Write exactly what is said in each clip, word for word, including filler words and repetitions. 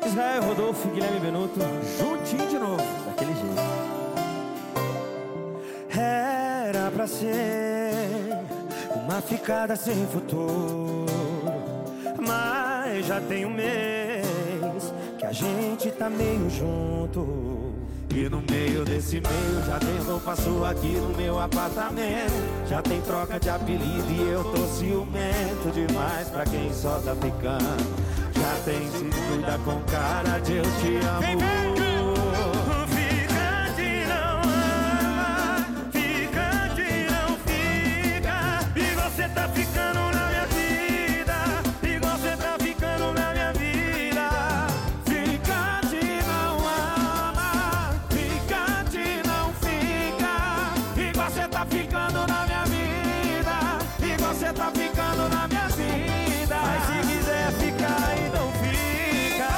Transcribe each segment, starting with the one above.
Israel, Rodolfo, Guilherme Benuto, juntinho de novo, daquele jeito. Era pra ser uma ficada sem futuro, mas já tem um mês que a gente tá meio junto. E no meio desse meio já tem roupa sua aqui no meu apartamento. Já tem troca de apelido e eu tô ciumento demais pra quem só tá ficando. Já tem se cuida com cara de eu te amo. Vem, vem, ficante não ama, ficante não fica. E você tá ficando na minha vida, e você tá ficando na minha vida. Ficante não ama, ficante não fica. E você tá ficando na minha vida, e você tá ficando na minha vida. Mas se quiser ficar e não fica,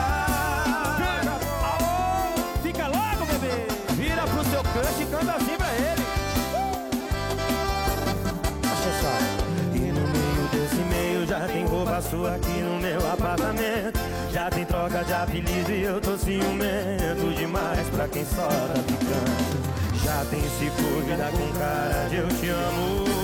alô, fica logo, bebê. Vira pro seu crush e canta assim pra ele. Acha só. E no meio desse meio já tem roupa sua aqui no meu apartamento. Já tem troca de apelido e eu tô ciumento demais pra quem só tá ficando. Já tem se cuida com cara de eu te amo.